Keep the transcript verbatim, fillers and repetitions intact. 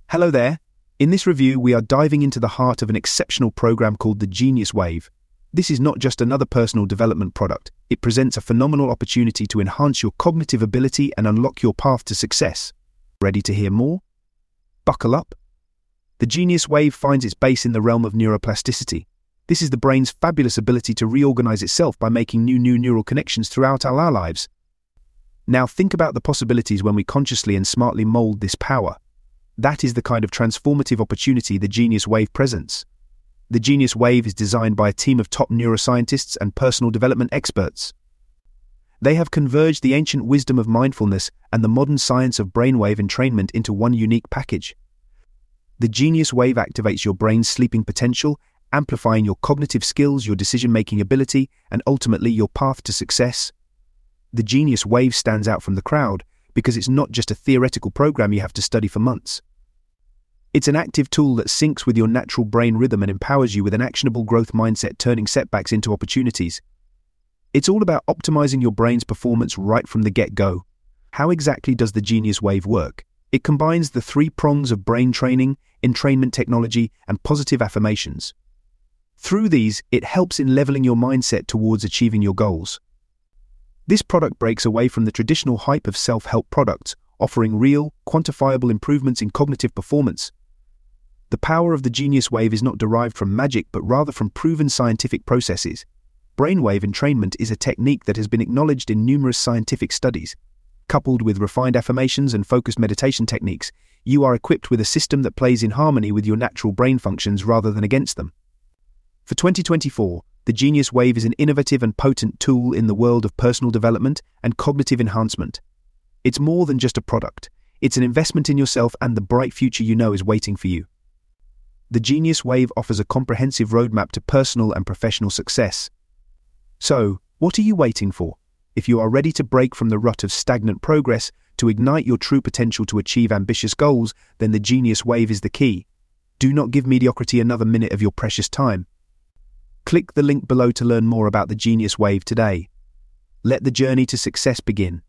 Hello there. In this review, we are diving into the heart of an exceptional program called the Genius Wave. This is not just another personal development product. It presents a phenomenal opportunity to enhance your cognitive ability and unlock your path to success. Ready to hear more? Buckle up. The Genius Wave finds its base in the realm of neuroplasticity. This is the brain's fabulous ability to reorganize itself by making new new neural connections throughout our lives. Now think about the possibilities when we consciously and smartly mold this power. That is the kind of transformative opportunity the Genius Wave presents. The Genius Wave is designed by a team of top neuroscientists and personal development experts. They have converged the ancient wisdom of mindfulness and the modern science of brainwave entrainment into one unique package. The Genius Wave activates your brain's sleeping potential, amplifying your cognitive skills, your decision-making ability, and ultimately your path to success. The Genius Wave stands out from the crowd because it's not just a theoretical program you have to study for months. It's an active tool that syncs with your natural brain rhythm and empowers you with an actionable growth mindset, turning setbacks into opportunities. It's all about optimizing your brain's performance right from the get-go. How exactly does the Genius Wave work? It combines the three prongs of brain training, entrainment technology, and positive affirmations. Through these, it helps in leveling your mindset towards achieving your goals. This product breaks away from the traditional hype of self-help products, offering real, quantifiable improvements in cognitive performance. The power of the Genius Wave is not derived from magic but rather from proven scientific processes. Brainwave entrainment is a technique that has been acknowledged in numerous scientific studies. Coupled with refined affirmations and focused meditation techniques, you are equipped with a system that plays in harmony with your natural brain functions rather than against them. For twenty twenty-four, the Genius Wave is an innovative and potent tool in the world of personal development and cognitive enhancement. It's more than just a product. It's an investment in yourself and the bright future you know is waiting for you. The Genius Wave offers a comprehensive roadmap to personal and professional success. So, what are you waiting for? If you are ready to break from the rut of stagnant progress to ignite your true potential to achieve ambitious goals, then the Genius Wave is the key. Do not give mediocrity another minute of your precious time. Click the link below to learn more about the Genius Wave today. Let the journey to success begin.